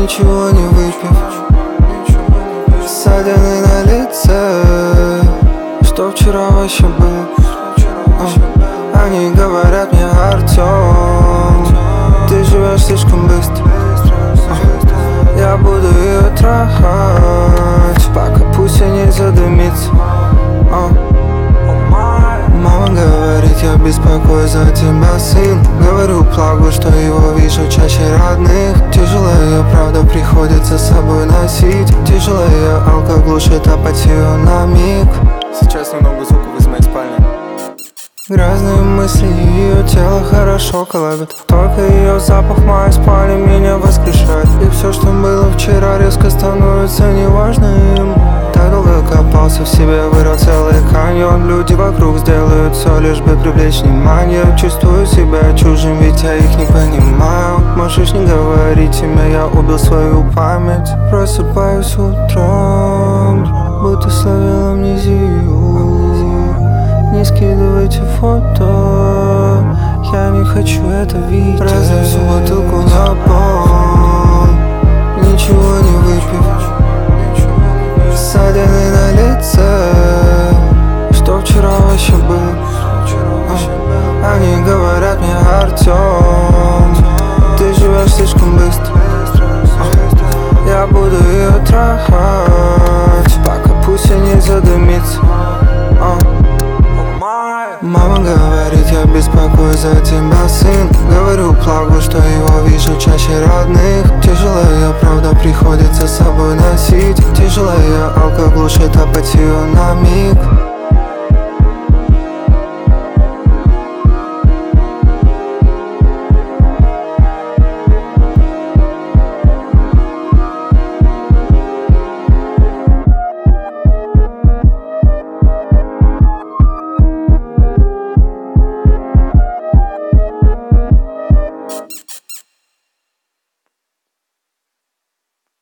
ничего не выпив, ссадины на лице, что вчера вообще было. Они говорят мне: Артём, ты живешь слишком быстро. Я буду ее трахать, пока пусть и не задымится. Мама говорит: я беспокоюсь за тебя, сын. Говорю Плагу, что его вижу чаще родных. Тяжелая правда приходится с собой носить. Тяжелая алка глушит апатию на миг. Сейчас немного звуков из моей спальни. Грязные мысли, ее тело хорошо колобит. Только ее запах в моей спальне меня воскрешает. И все, что было вчера, резко становится неважным. Так долго копался в себе, вырыл целый каньон. Люди вокруг сделают все, лишь бы привлечь внимание. Чувствую себя чужим, ведь я их не понимаю. Можешь не говорить имя, я убил свою память. Просыпаюсь утром, будто словил амнезию. Не скидывайте фото, я не хочу это видеть. Разлил всю бутылку на пол, ничего не выпив, ссадины на лице, что вчера вообще было. Они говорят мне: Артём, ты живешь слишком быстро. Я буду ее трахать, пока пусть и не задымится. Мама говорит: я беспокоюсь за тебя, сын. Говорю Плагу, что его вижу чаще родных. Тяжелая правда приходится с собой носить. Тяжелая алка глушит апатию на миг.